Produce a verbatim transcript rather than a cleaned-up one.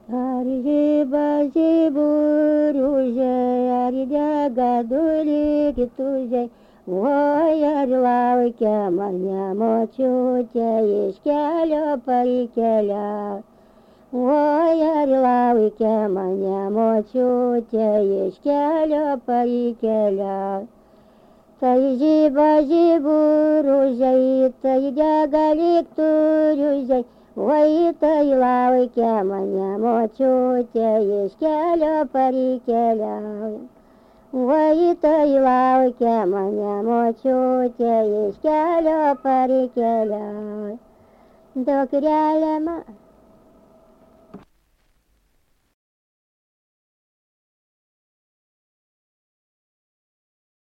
Арьи бази бурюзей, арья гадули китузей. Ой, орлавы кеманя мочуте, ишкелю парикеля. Ой, орлавы кеманя мочуте, ишкелю парикеля. Тайзи бази бурюзей, тайдя галик турюзей. Ой, тайлавы кеманя мочуте, ишкелю парикеля. Ой, тайлавы кеманя мочуте, ишкелю парикеля. Докряля ма.